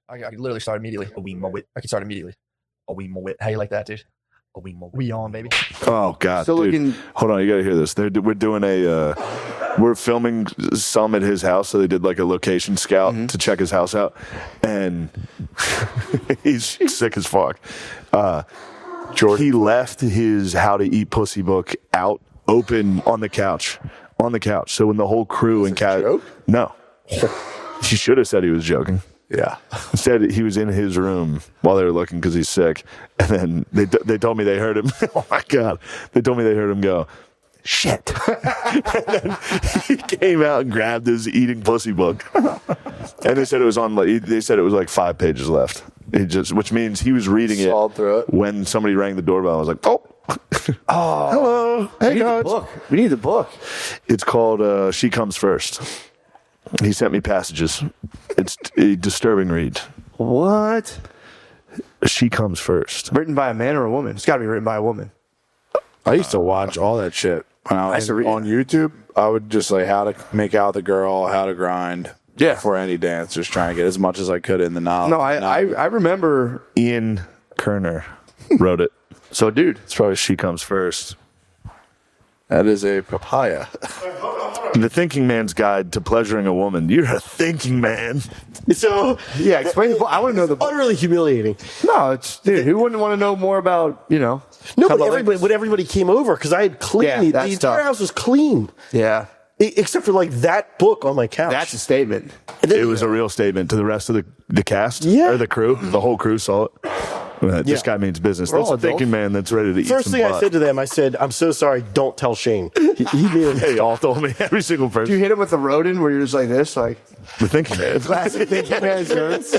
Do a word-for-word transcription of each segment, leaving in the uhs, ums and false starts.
I, I could literally start immediately. A wee mo it. I can start immediately. A wee mo it. How you like that, dude? A wee mo it. We on, baby. Oh God, Still dude. looking- Hold on, you gotta hear this. They're, we're doing a, uh, we're filming some at his house, so they did like a location scout Mm-hmm. to check his house out, and he's sick as fuck. Uh, Jordan, he left his How to Eat Pussy book out, open on the couch, on the couch. So when the whole crew and cat, joke? no, he should have said he was joking. Yeah. Said he was in his room while they were looking because he's sick, and then they they told me they heard him. Oh my God! They told me they heard him go, shit. And then he came out and grabbed his eating pussy book, and they said it was on. like They said it was like five pages left. It just, which means he was reading Sawed it through it. when somebody rang the doorbell. I was like, oh, oh, hello, We hey need the guys. book. We need the book. It's called uh, She Comes First. He sent me passages. It's a disturbing read. What? She Comes First. Written by a man or a woman? It's got to be written by a woman. I used to watch all that shit when I was used to read- on YouTube. I would just like how to make out the girl, how to grind. Yeah. For any dance, just trying to get as much as I could in the knowledge. No, I, I, I remember. Ian Kerner wrote it. So, dude, It's probably She Comes First. that is a papaya. The Thinking Man's Guide to Pleasuring a Woman. You're a thinking man. So yeah, explain the book. I want to know the book. utterly humiliating. No, it's dude. Who wouldn't want to know more about you know? No, how but about everybody, like- when everybody came over, because I had clean, Yeah, the that's entire tough. house was clean, yeah, e- except for like that book on my couch. that's a statement. And then- It was a real statement to the rest of the, the cast Yeah. or the crew. The whole crew saw it. Uh, This Yeah. guy means business. We're That's all a thinking adults. man that's ready to eat First some thing I butt. said to them, I said, "I'm so sorry. Don't tell Shane." He, he made They all told me, every single Do person. you hit him with a rodent where you're just like this, like The thinking man. classic thinking man's words?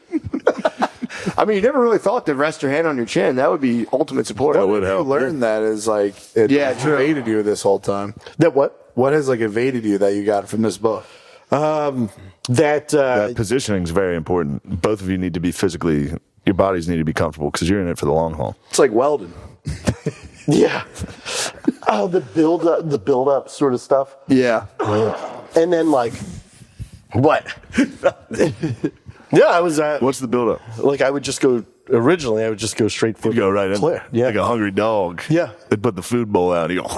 I mean, you never really thought to rest your hand on your chin. That would be ultimate support. That would You help. learned that is like it Yeah, true. evaded you this whole time. that. What? What has like evaded you that you got from this book? Um, that. Uh, That positioning is very important. Both of you need to be physically, your bodies need to be comfortable because you're in it for the long haul. It's like Weldon. yeah. Oh, the build up, the build up sort of stuff, Yeah. and then like, what? yeah, I was uh, What's the buildup? like, I would just go. Originally, I would just go straight for You go right in Claire. there. Yeah, Like a hungry dog. Yeah. They put the food bowl out. You go.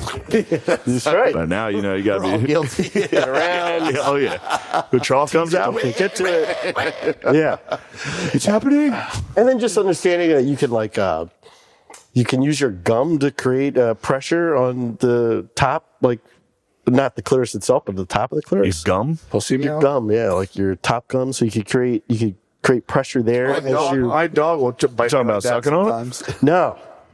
that's right. But now, you know, you got to be. Guilty. Around. Oh, yeah. The trough comes out. Get to it. Yeah. It's happening. And then just understanding that you can like uh, you can use your gum to create uh, pressure on the top, like not the clitoris itself, but the top of the Your clitoris. gum? Pussy Your meow? gum, yeah, like your top gum, so you could create you could create pressure there. My as dog, you, my dog will ch- bite Talking me about like that sucking on it? sometimes. no,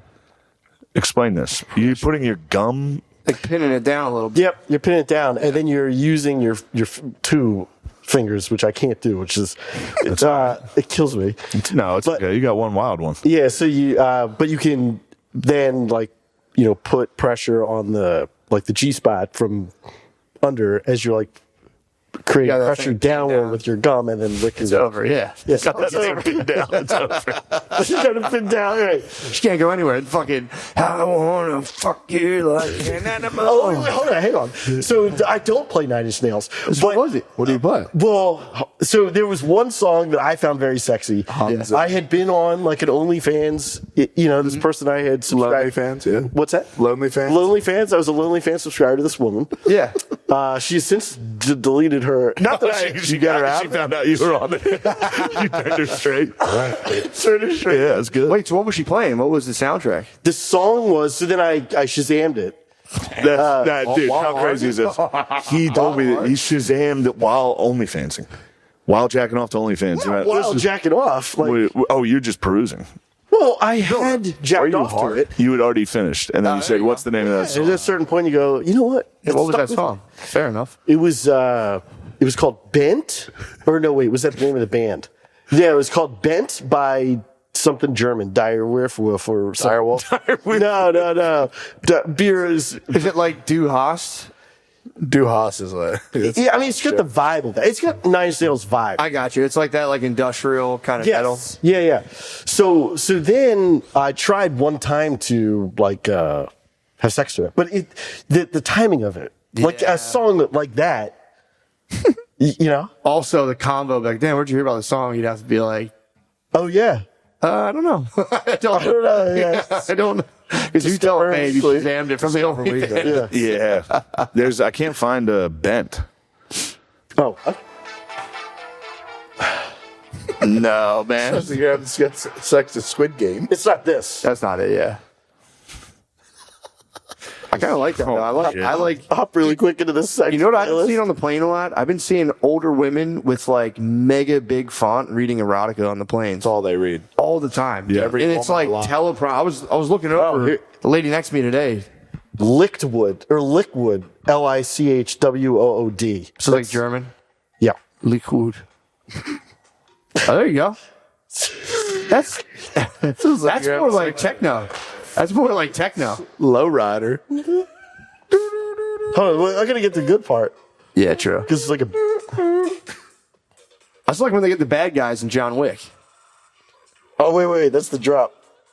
Explain this. You putting your gum. Like pinning it down a little bit. yep, you're pinning it down, and then you're using your your f- two fingers, which I can't do, which is it's uh, it kills me. No, it's But- okay. You got one wild one. Yeah, so you, uh, but you can then like, you know, put pressure on the like the G spot from under as you're like creating Yeah, that pressure thing downward down. with your gum and then licking It's it. over. Yeah. Yes, Got that thing pinned down. It's over. you got to pin down. Right. She can't go anywhere. And fucking, I wanna fuck you like an animal. Oh, wait, wait, hold on, hang on. So I don't play Nine Inch Nails. what but- was it? What do you play? Well, so there was one song that I found very sexy. Hans. I had been on like an OnlyFans. y- You know, this person I had Lonely subscribed. fans, yeah. What's that? Lonely fans. Lonely Fans. I was a Lonely Fan subscriber to this woman. Yeah. Uh, she's since d- deleted her. Not that I. She, got her out. She found out you were on it. You turned her straight. Turned her straight. Yeah, that's good. Wait, so what was she playing? What was the soundtrack? The song was. So then I I Shazammed it. That's, that, dude, how crazy is this? He told me that he Shazammed it while OnlyFansing. While jacking off to OnlyFans. He went, While this is- jacking off. Like, Wait, oh, you're just perusing. well, I had jacked you off hard? to it. You had already finished. And then you said, what's the name of that And song? at a certain point, you go, you know what? Yeah, what was Stuck that with song? Fair enough. It was uh it was called Bent, or no wait, was that the name of the band? Yeah, it was called Bent by something German, Direwolf or something. Direwolf? No, no, no. D- beer is. Is it like Du Hast? Du Haas is like. it's- Yeah, I mean, it's got the vibe of that. It's got Nine Inch Nails vibe. I got you. It's like that, like industrial kind of metal. Yes. Yeah, yeah. So, so then I tried one time to like uh have sex to it, but it the the timing of it, like Yeah. a song like that. Y- You know? Also, the combo back then, where'd you hear about the song? You'd have to be like, Oh, yeah. uh, I don't know. I don't I don't know, yeah. I don't know. Because you tell me you Sleep. damned it from the old weekend. Yeah. Yeah. There's. I can't find a Bent. Oh, uh, No, man. So you're having sex sex at Squid Game. it's not this. That's not it, yeah. I kind of like that, though. I like, I like, Hop really quick into this section. you know what I've been seeing on the plane a lot? I've been seeing older women with like mega big font reading erotica on the planes That's all they read. all the time. Yeah. Every and it's woman like alive. teleprom. I was, I was looking over here- the lady next to me today. Lichtwood, or Liquid, L I C H W O O D. So like German. Yeah. Liquid. Oh, there you go. That's that's more like techno. That's more like techno. Lowrider. Hold on, wait, I gotta get the good part. Yeah, true. Because it's like a. That's like when they get the bad guys in John Wick. Oh, wait, wait, that's the drop.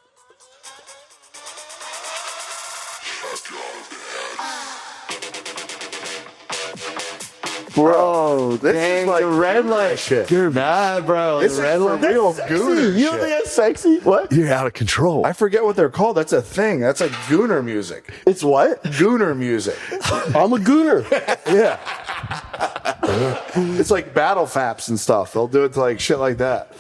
Bro, this Dang, is like the red light. Shit. You're mad, bro. This the is red for light. real Sexy. gooner You don't think shit. that's sexy? What? You're out of control. I forget what they're called. That's a thing. That's like gooner music. It's what? Gooner music. I'm a gooner. Yeah. It's like battle faps and stuff. They'll do it to like shit like that.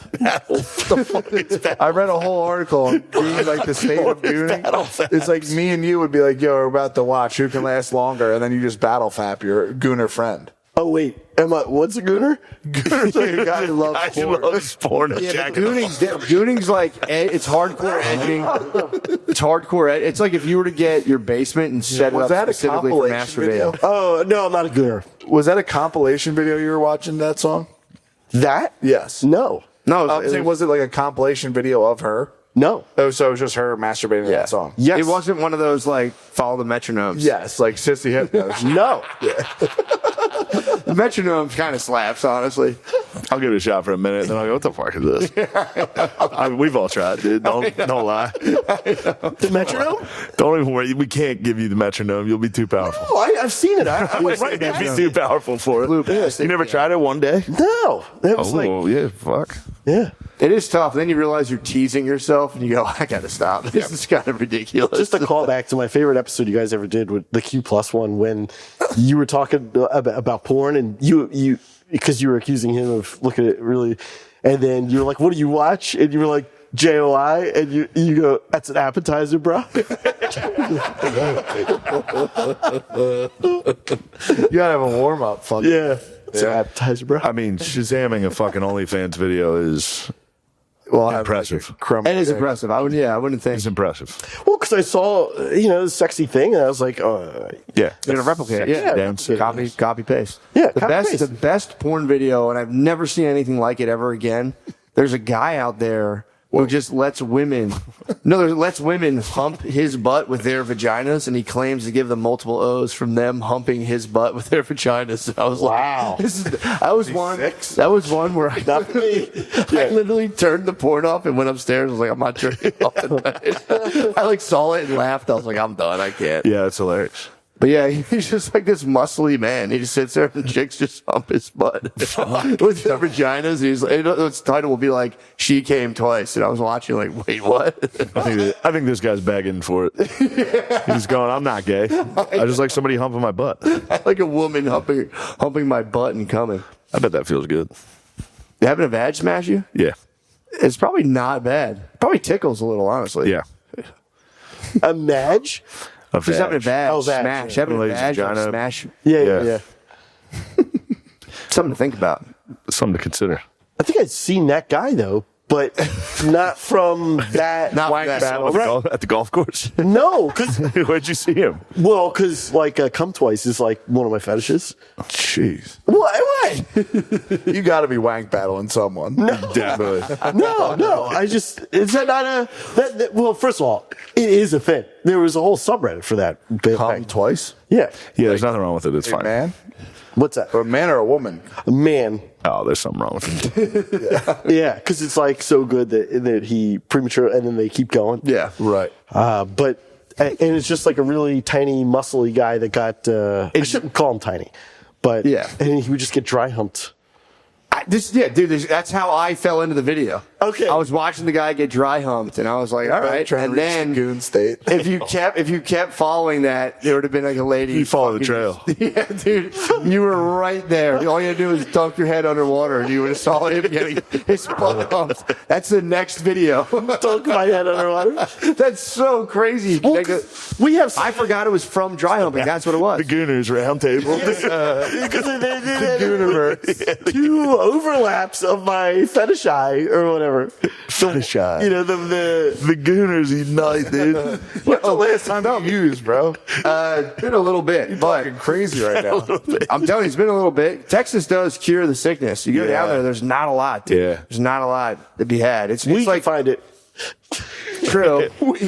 I read a whole article on being like the state of gooning. It's like me and you would be like, yo, we're about to watch who can last longer, and then you just battle fap your gooner friend. Oh, wait. Am I, what's a gooner? Gooner's like a guy who loves I porn. love porn. Yeah, but gooning's, gooning's like ed- it's hardcore edging. It's hardcore. Ed- it's like if you were to get your basement and set Was it up that a specifically for compilation video? masturbating. Oh, no, I'm not a gooner. Was that a compilation video you were watching that song? That? Yes. No. No, I'm saying, was it like a compilation video of her? No. Oh, so it was just her masturbating to yeah. that song? Yes. It wasn't one of those like follow the metronomes. Yes, like Sissy Hypnos. No. The metronome kind of slaps, honestly. I'll give it a shot for a minute, then I'll go, what the fuck is this? I mean, we've all tried, dude. Don't don't lie. The metronome? Don't even worry. We can't give you the metronome. You'll be too powerful. Oh, I, I've seen it. I, I was right You'd there. be too powerful for it. You never tried it one day? No. It was like, Oh, yeah, fuck. yeah. It is tough. Then you realize you're teasing yourself, and you go, "I got to stop. This is kind of ridiculous." Just a callback to my favorite episode you guys ever did with the Q Plus one when you were talking about, about porn and you you because you were accusing him of looking at it really, and then you were like, "What do you watch?" And you were like, J O I, and you you go, "That's an appetizer, bro." You gotta have a warm up. Fuck Yeah, it's an appetizer, bro. I mean, Shazamming a fucking OnlyFans video is Well, I have, impressive. like, a crumb- It is impressive. I would, yeah, I wouldn't think It's impressive. Well, because I saw uh, you know the sexy thing, and I was like, "Oh, Yeah. you're gonna replicate. it. Yeah, Damn replicate. copy, copy, paste. Yeah, the copy, best, paste. the best porn video, and I've never seen anything like it ever again. There's a guy out there who just lets women, no, there lets women hump his butt with their vaginas, and he claims to give them multiple O's from them humping his butt with their vaginas. And I was Wow. like, this is, that was one, six? that was one where I, not for me." I literally turned the porn off and went upstairs. I was like, I'm not turning it off tonight. I like saw it and laughed. I was like, I'm done. I can't. Yeah, it's hilarious. But yeah, he's just like this muscly man. He just sits there and chicks just hump his butt with their vaginas. He's like, its title will be like, "She came twice," and I was watching like, wait, what? I think, that, I think this guy's begging for it. He's going, I'm not gay. I just like somebody humping my butt. I like a woman humping humping my butt and coming. I bet that feels good. You having a vag smash you? Yeah. It's probably not bad. Probably tickles a little, honestly. Yeah. A Madge? A Just having a vag. vag Oh, vag, smash. yeah. Having a Ladies' vag vagina. smash. Yeah, yeah, Yeah. yeah. Something to think about. Something to consider. I think I'd seen that guy though, but not from that. Not Wank that. battle at the, golf, at the golf course. No, because Where'd you see him? well, because like uh, come twice is like one of my fetishes. Jeez. What? What? You got to be wank battling someone. No, Definitely. No, no. I just is that not a that, that? Well, first of all, it is a thing. There was a whole subreddit for that. bit Come thing. twice. Yeah. Yeah, there's nothing wrong with it. It's Hey, fine. man. What's that? A man or a woman? Man. Oh, there's something wrong with it. Yeah, because it's like so good that that he premature and then they keep going. Yeah. Right. Uh, but and it's just like a really tiny, muscly guy that got. Uh, I shouldn't call him tiny, but Yeah. and he would just get dry humped. I, this, yeah, dude, this, that's how I fell into the video. Okay. I was watching the guy get dry humped, and I was like, all right. Trying And to reach then the goon state. if you kept if you kept following that, there would have been like a lady. You follow the fucking- Yeah, dude, you were right there. All you had to do was dunk your head underwater, and you would have saw him getting his butt humped. That's the next video. Dunk my head underwater. That's so crazy. Well, Like, 'cause we have I forgot it was from dry humping. That's what it was. The Gooners round table. because they did two overlaps of my fetish eye or whatever. Fetish eye. You know the the The Gooners unite, dude. When's the last time you used, bro? Uh, been a little bit, but Fucking crazy right now. I'm telling you, it's been a little bit. Texas does cure the sickness. You go Yeah. down there, there's not a lot. Dude. Yeah. There's not a lot to be had. It's, we it's can like find it. true.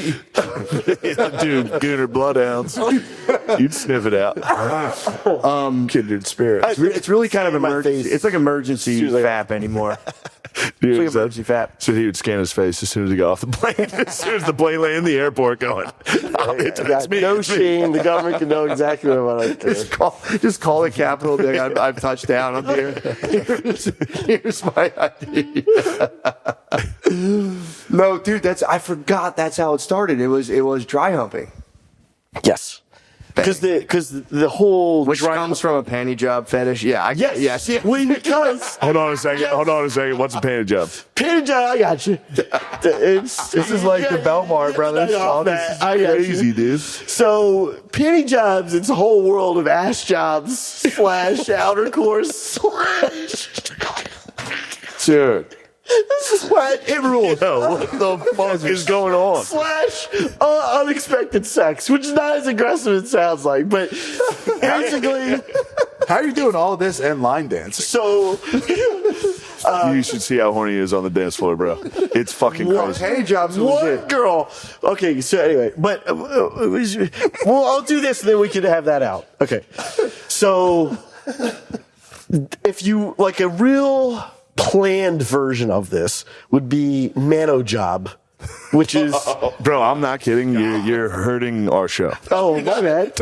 Dude, Gooner bloodhounds. You'd sniff it out. Um, Kindred spirits. It's, re- it's really kind of My emergency. face. It's like emergency Soon as I- F A P anymore. Dude, It's like so, emergency F A P. so he would scan his face as soon as he got off the plane. As soon as the plane landed in the airport going, oh, it's, I got it's me. no it's me. shame. The government can know exactly what I do. Just call, just call the Capitol. Be like, I've, I've touched down up here. Here's, here's my I D. No, dude, that's I forgot. That's how it started. It was it was dry humping, Yes, because the because the whole which dry- comes from a panty job fetish. Yeah, I yes yes, yeah. Well, because Hold on a second. Hold on a second. What's a panty job? Peter John, I got you. It's, This is like the Belmar brothers. I got All that. this is I got you. Crazy, dude. So, penny jobs, it's a whole world of ass jobs slash outer course slash. dude. This is what it rules. Yo, what the fuck is going on? Slash uh, unexpected sex, which is not as aggressive as it sounds like, but basically, How are you doing all this and line dancing? so you should see how horny he is on the dance floor, bro. It's fucking Those crazy. panty jobs are one legit. girl. Okay, so anyway, but uh, uh, well, I'll do this, and then we can have that out. Okay, so if you like a real planned version of this would be Mano Job, which is Bro, I'm not kidding. You're, you're hurting our show. oh my bad.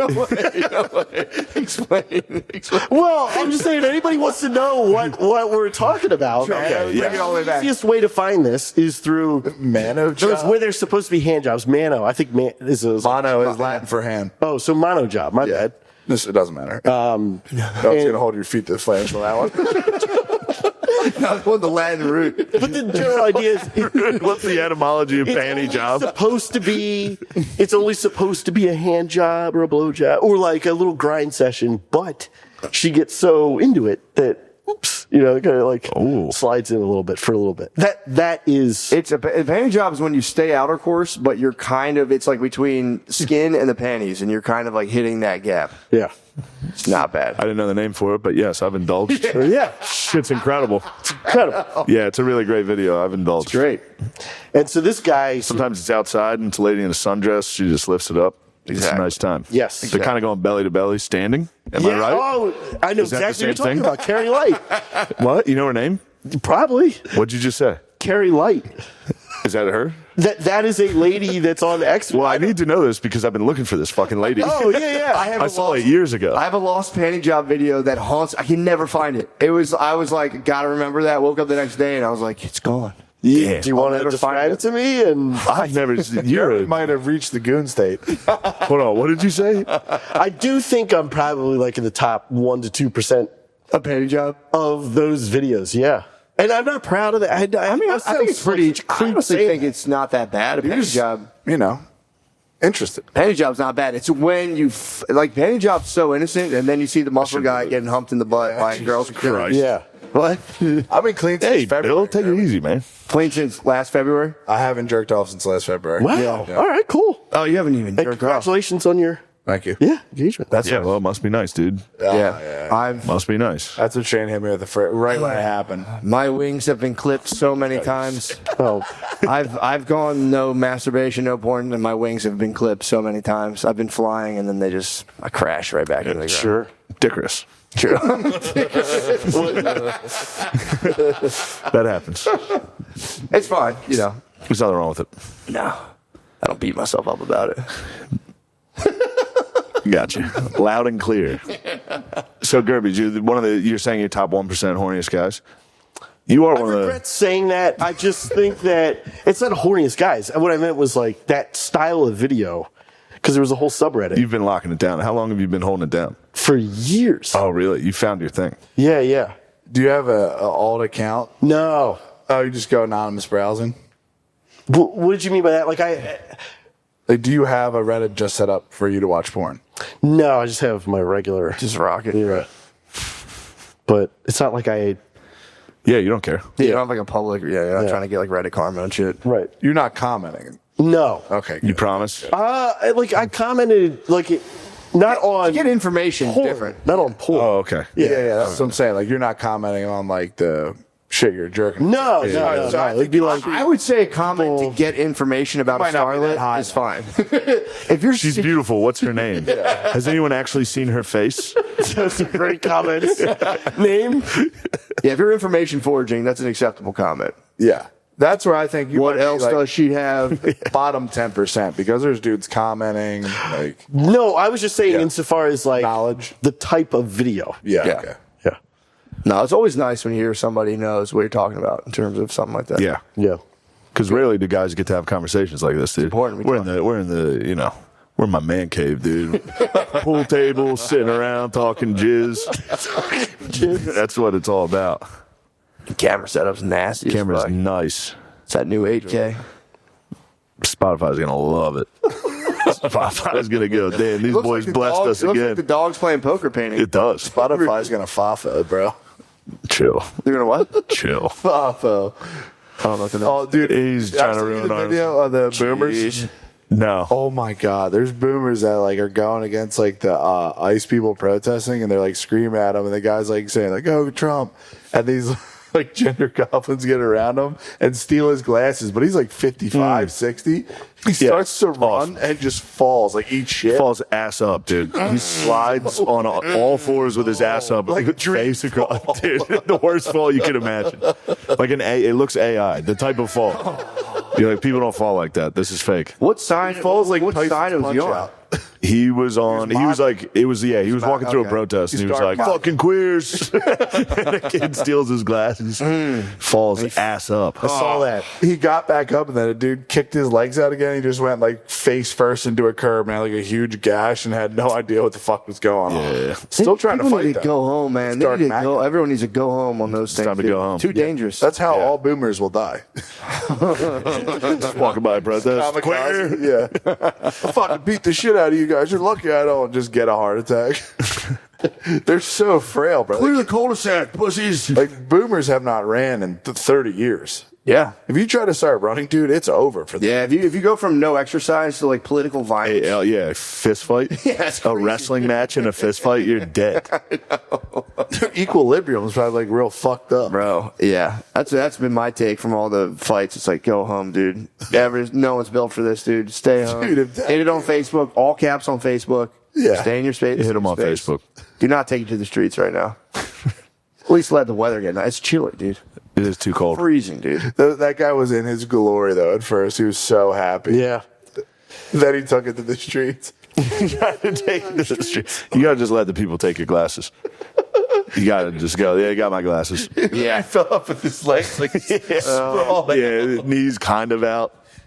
Explain. Explain. Well, I'm just saying, anybody wants to know what what we're talking about. Okay, yeah. bring it all the way The back. easiest way to find this is through Mano those job. where there's supposed to be hand jobs. Mano, I think man is a Mono is Latin for hand. oh, so Mano Job. My bad. This, it doesn't matter. Um, I was going to hold your feet to the flames for that one. Not on the Latin root. But the general idea is What's the etymology of it's panty only job? supposed to be it's only supposed to be a hand job or a blow job or like a little grind session, but she gets so into it that oops, you know, kind of like Ooh. slides in a little bit for a little bit. That that is It's a, a panty job is when you stay outer course, but you're kind of it's like between skin and the panties, and you're kind of like hitting that gap. yeah. It's not bad. I didn't know the name for it, but yes, I've indulged. Yeah. Shit's incredible. Incredible. Yeah, it's a really great video. I've indulged. Great. And so this guy Sometimes it's outside and it's a lady in a sundress. She just lifts it up. It's a Exactly. nice time. Yes. They're kind of going belly to belly standing. Am yeah, I right? Oh, I know Is that the exactly what you're same talking thing? about. Carrie Light. What? You know her name? Probably. What'd you just say? Carrie Light. Is that her? That that is a lady that's on X. Well, I need to know this because I've been looking for this fucking lady. Oh yeah, yeah. I have I a saw lost, it years ago. I have a lost panty job video that haunts. I can never find it. It was. I was like, gotta remember that. Woke up the next day and I was like, it's gone. Yeah. Do you want to never describe find it to me? And I've never. You You're. might have reached the goon state. Hold on. What did you say? I do think I'm probably like in the top one to two percent A panty job. of those videos. Yeah, and I'm not proud of that. I, I, I mean, I, I think it's pretty. I creep honestly saying think that. it's not that bad. A panty job. You know, interested. Panty job's not bad. It's when you f- like panty job's so innocent, and then you see the muscle guy getting humped in the butt by girls. Christ. Yeah. What? I've been clean since Hey, February. Bill, take it easy, man. Clean since last February. I haven't jerked off since last February. Wow. Yeah. All right. Cool. Oh, you haven't even Hey, jerked off. congratulations on your Thank you. yeah engagement. That's Yeah, well, it must be nice, dude. Ah, yeah. I've Must be nice. That's what Shane hit me with the fr- right when it happened. my wings have been clipped so many times. Oh, I've I've gone no masturbation, no porn, and my wings have been clipped so many times. I've been flying, and then they just I crash right back into the ground. sure. Dickerous. True. That happens. It's fine, you know. There's nothing wrong with it. No, I don't beat myself up about it. Gotcha. Loud and clear. So Gerby, you one of the you're saying you're top one percent horniest guys. You are I one of regret the. saying that. I just think that it's not horniest guys. What I meant was like that style of video, because there was a whole subreddit You've been locking it down. How long have you been holding it down? for years. Oh, really? You found your thing. Yeah, yeah. Do you have a, a alt account? No. Oh, you just go anonymous browsing? What, what did you mean by that? Like I, Like, do you have a Reddit just set up for you to watch porn? no, I just have my regular. Just rock it. Yeah. But it's not like I. Yeah, you don't care. Yeah, you don't have like a public. Yeah, you're not Yeah. trying to get like Reddit karma and shit. Right. You're not commenting. No. Okay, You good. promise? Uh, I- like I commented like it, not on Get information is porn, different. not on porn. Oh, okay. Yeah, yeah, that's what I'm saying. Like, you're not commenting on like the shit you're jerking. No, Yeah. no, no, So I no. think It'd be like I would say a comment to get information about a Might not be that starlet high, is fine. If you're She's beautiful. What's her name? Has anyone actually seen her face? some great comments. Name. yeah, if you're information forging, that's an acceptable comment. Yeah. That's where I think you What might be, else like, does she have? bottom ten percent because there's dudes commenting, like, No, I was just saying Yeah. insofar as like knowledge. the type of video. Yeah. Yeah. Okay. Yeah. No, it's always nice when you hear somebody knows what you're talking about in terms of something like that. Yeah. Yeah. Because rarely do guys get to have conversations like this, dude. important we We're in talk. the we're in the you know we're in my man cave, dude. Pool table, sitting around talking jizz. That's what it's all about. Camera setup's nasty. as Camera's fuck. nice. It's that new eight K. Spotify's gonna love it. Spotify's gonna go. Damn, these Looks boys like the blessed dogs- us it looks again. like the dog's playing poker painting. It does. Spotify's gonna fafa it, bro. Chill, They're gonna what? chill. Fafa. I don't know what the Oh, dude, He's trying to I've seen ruin the our video of the boomers. Jeez. No. Oh my God, there's boomers that like are going against like the uh, ICE people protesting, and they're like screaming at them, and the guy's like saying like, "Oh, Trump," and these like gender goblins get around him and steal his glasses, but he's like fifty-five, sixty. He starts to run and just falls, like eat shit. Falls ass up, dude. He slides on all all fours with his ass up, Like like face across. Dude, the worst fall you could imagine. Like an A, it looks A I. The type of fall. You're like, people don't fall like that. This is fake. What side? falls like what Tyson's side was he on? Punch-Out. He was on. He was mocking. like, it was yeah. He was walking through a okay. protest, and He he was started like, mocking. "Fucking queers!" And the kid steals his glasses, falls ass up. I saw that. He got back up, and then a dude kicked his legs out again. He just went like face first into a curb and had like a huge gash and had no idea what the fuck was going on. Yeah. Still trying to People fight need to them. go home, man. They Start need to macking. go. Everyone needs to go home on those things. time to dude. go home. Too dangerous. That's how all boomers will die. Just walking by a protest. Queer. Kamikaze. Yeah. I'll fucking beat the shit out of you guys. You're lucky I don't just get a heart attack. They're so frail, bro. clear the cul-de-sac, pussies. Like, boomers have not ran in th- thirty years. Yeah. If you try to start running, dude, it's over for them. Yeah, if you if you go from no exercise to like political violence, Hey, uh, yeah, fist fight. Yeah, that's a crazy, wrestling match and a fist fight. You're dead. Equilibrium is probably like real fucked up. bro. Yeah, that's that's been my take from all the fights. It's like, go home, dude. Ever, no one's built for this, dude. Stay home. Dude, if that- Hit it on Facebook. All caps on Facebook. Yeah. Stay in your space. Hit him on space. Facebook. Do not take it to the streets right now. At least let the weather get nice. It's chilly, dude. It is too cold. Freezing, dude. Th- that guy was in his glory, though, at first. He was so happy. Yeah. Then he took it to the streets. Trying to take it to the street. You gotta just let the people take your glasses. You gotta just go. Yeah, I got my glasses. Yeah. He fell up with his legs like yeah, knees kind of out.